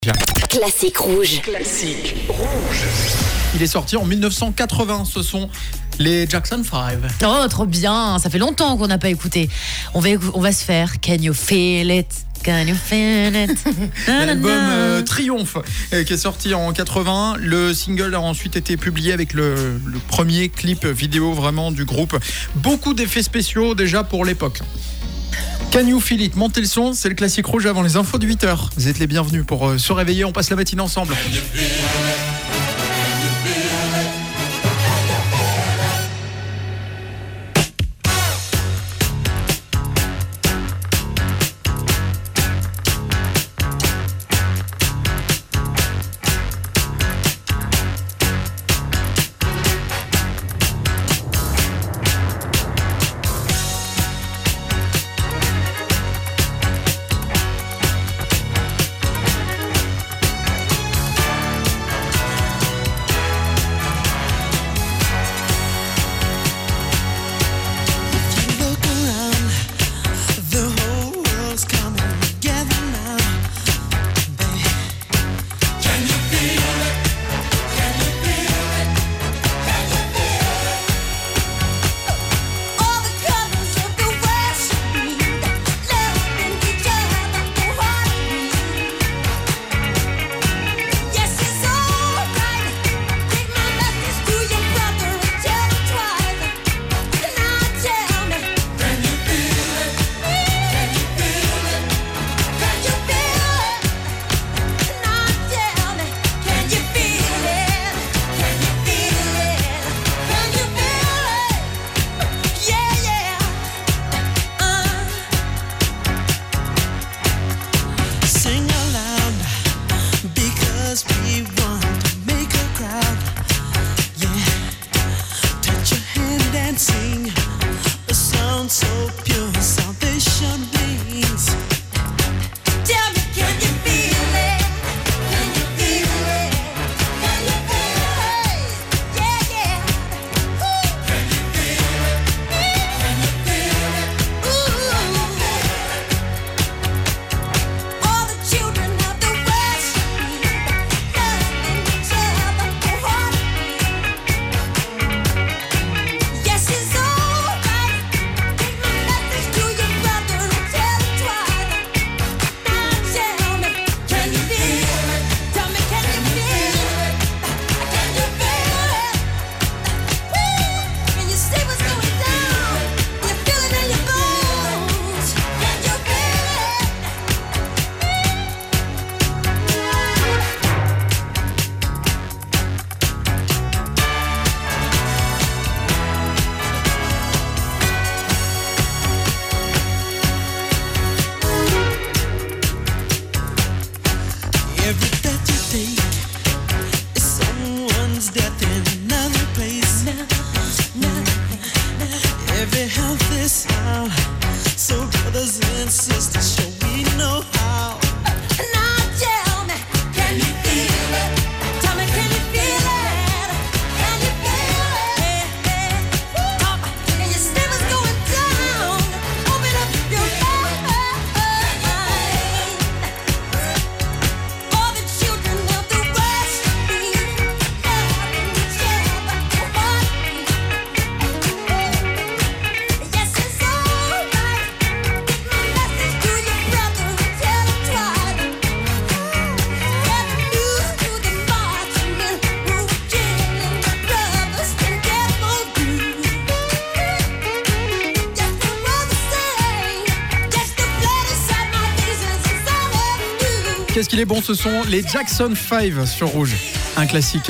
Classique rouge. Classique rouge. Il est sorti en 1980, ce sont les Jackson 5. Oh, trop bien, ça fait longtemps qu'on n'a pas écouté. On va se faire Can You Feel It? Can you feel it? L'album Triomphe qui est sorti en 80. Le single a ensuite été publié avec le premier clip vidéo vraiment du groupe. Beaucoup d'effets spéciaux déjà pour l'époque. Can You Feel It? Montez le son, c'est le classique rouge avant les infos de 8h. Vous êtes les bienvenus pour se réveiller, on passe la matinée ensemble. Qu'est-ce qu'il est bon, ce sont les Jackson 5 sur Rouge, un classique.